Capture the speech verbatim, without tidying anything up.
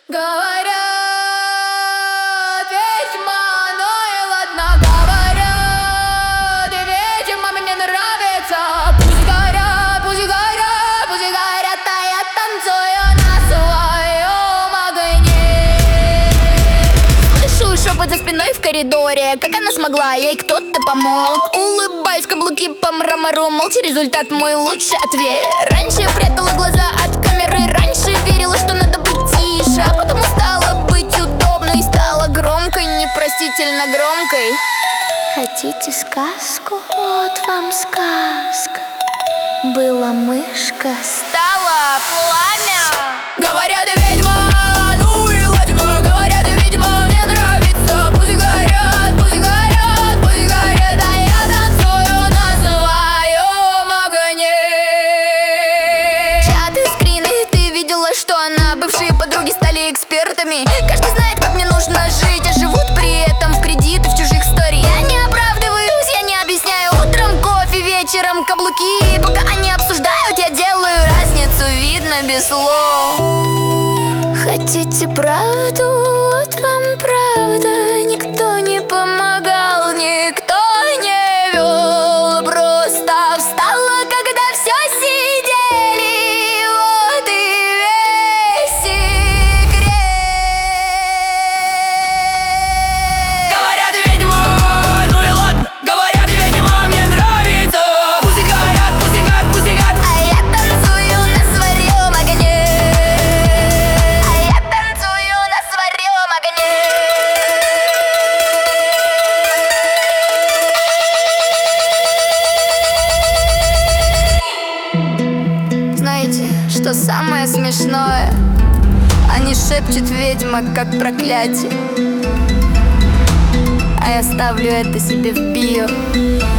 Говорят, ведьма, ну и ладно. Говорят, ведьма мне нравится. Пусть горят, пусть горят, пусть горят, а я танцую на своем огне. Слышу шепот за спиной в коридоре. Как она смогла, ей кто-то помог. Улыбаюсь, каблуки по мрамору. Молча, результат мой лучший ответ. Раньше прятала глаза от камеры. Раньше верила, что надо быть тише, а потом стало быть удобной. Стала громкой, непростительно громкой. Хотите сказку? Вот вам сказка. Была мышка, стало пламя. Говорят, ведьма, ну и ладно. Говорят, ведьма, мне нравится. Пусть горят, пусть горят, пусть горят, а я танцую на своем огне. Чаты, скрины, ты видела, что она? Бывшие подруги стали экспертами. Каждый знает, как мне нужно жить, а живут при этом в кредит и в чужих сториях. Я не оправдываюсь, я не объясняю. Утром кофе, вечером каблуки. Пока они обсуждают, я делаю разницу, видно без слов. Хотите правду? Вот вам правда. Никто не помогал, никто не вел. Просто встала, когда все сидели. Вот и весь секрет. Говорят, ведьма, ну и ладно. Говорят, ведьма, мне нравится. Пусть горят, пусть горят, пусть горят, а я танцую на своем огне. А я танцую на своем огне. Знаете, что самое смешное? Они шепчут ведьма, как проклятие, а я ставлю это себе в био.